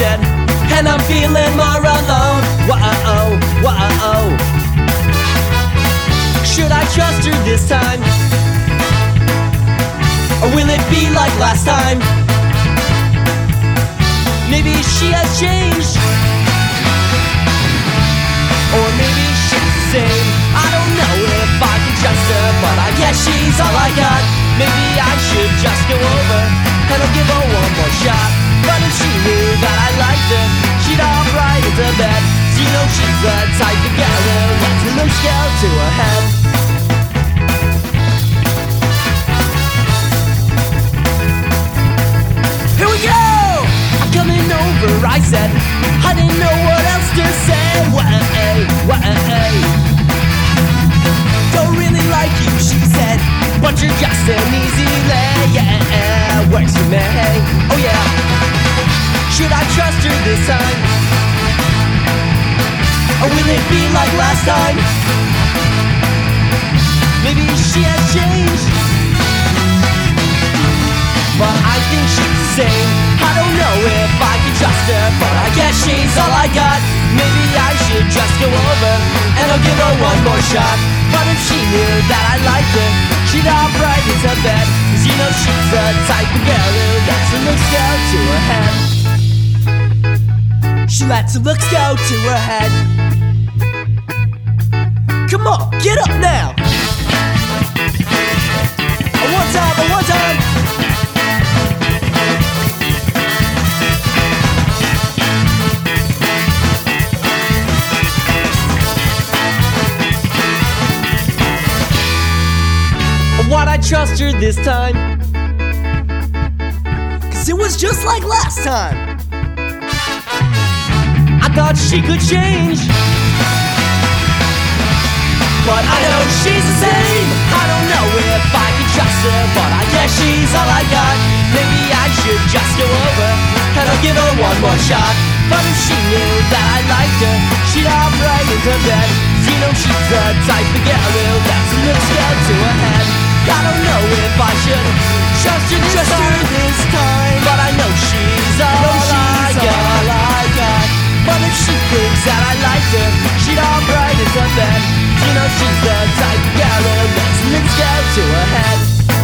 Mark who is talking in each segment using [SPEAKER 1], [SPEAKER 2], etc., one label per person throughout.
[SPEAKER 1] said, and I'm feeling more alone. Whoa, whoa. Should I trust her this time? Or will it be like last time? Maybe she has changed, or maybe she's the same. I don't know if I can trust her, but I guess she's all I got. Maybe I should just go over and I'll give her one more shot. But if she knew that I liked her, she'd hop right into bed. So you know she's the type of girl who lets her loose go to her head. Here we go! I'm coming over, I said. I didn't know what else to say. What? Don't really like you, she said, but you're just an easy lay. Yeah, works for me. Oh yeah. Should I trust her this time? Or will it be like last time? Maybe she has changed, but I think she's the same. I don't know if I can trust her, but I guess she's all I got. Maybe I should just go over and I'll give her one more shot. But if she knew that I liked her, she'd hop right into bed. Cause you know she's the type of girl who lets her looks go to her head. She lets her looks go to her head. Come on, get up now. One time. Why'd I trust her this time? Cause it was just like last time. I thought she could change, but I know she's the same. I don't know if I can trust her, but I guess she's all I got. Maybe I should just go over and I'll give her one more shot. But if she knew that I liked her, she'd hop right into bed. You know she's the type of girl who lets her looks go to her head. I don't know if I should trust her this time, but I know she's all I got. But if she thinks that I liked her, she'd hop right into bed. You know she's the type of girl who lets her looks go to her head.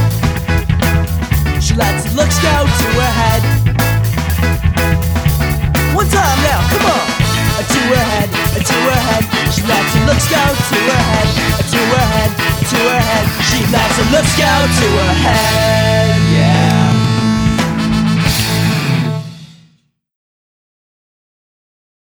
[SPEAKER 1] She lets her looks go to her head. One time now, come on. To her head, to her head. She lets her looks go to her head. To her head, to her head. She lets her looks go to her head.